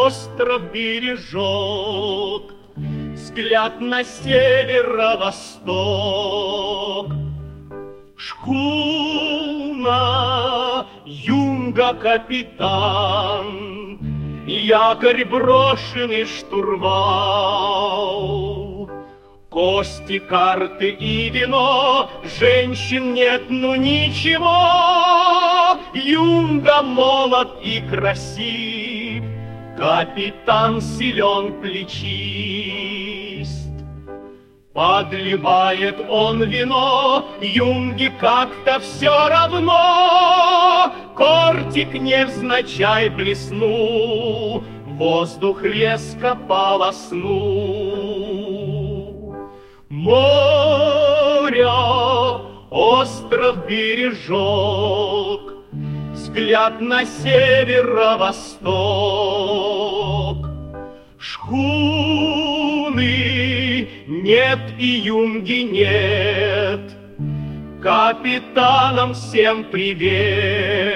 остров-бережок, взгляд на северо-восток. Шхуна, юнга-капитан, якорь брошенный, штурвал. Кости, карты и вино, женщин нет, ну ничего. Юнга молод и красив, капитан силен, плечист. Подливает он вино, юнге как-то все равно. Кортик невзначай блеснул, воздух резко полоснул. Море, остров-бережок, взгляд на северо-восток. Шхуны нет и юнги нет, капитанам всем привет.